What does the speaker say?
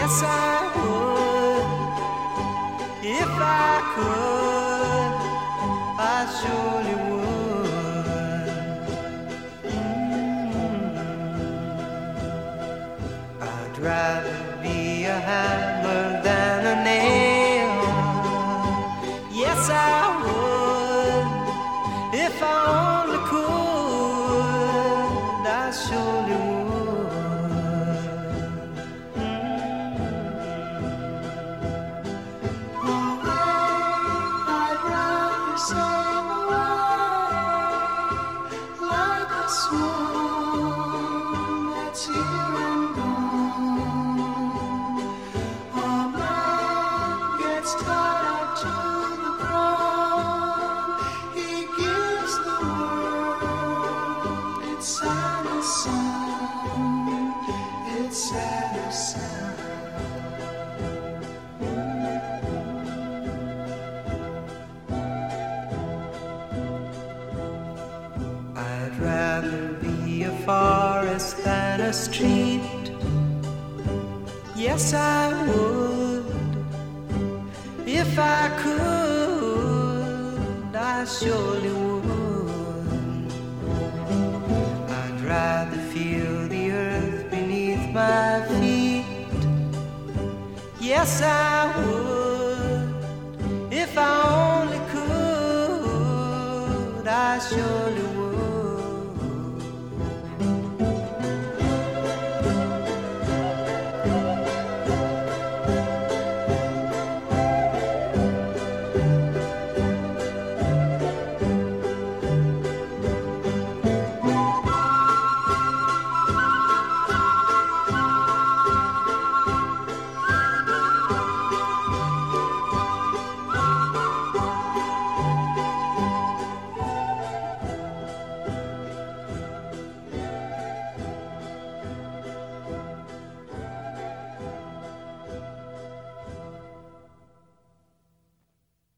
Yes, I would. If I could, I surely would. I'd rather be a hammer than a nail. Yes, I would. If I only could, I surely would. I'd rather be a forest than a street. Yes, I would. If I could, I surely would. I'd rather feel the earth beneath my feet. Yes, I would.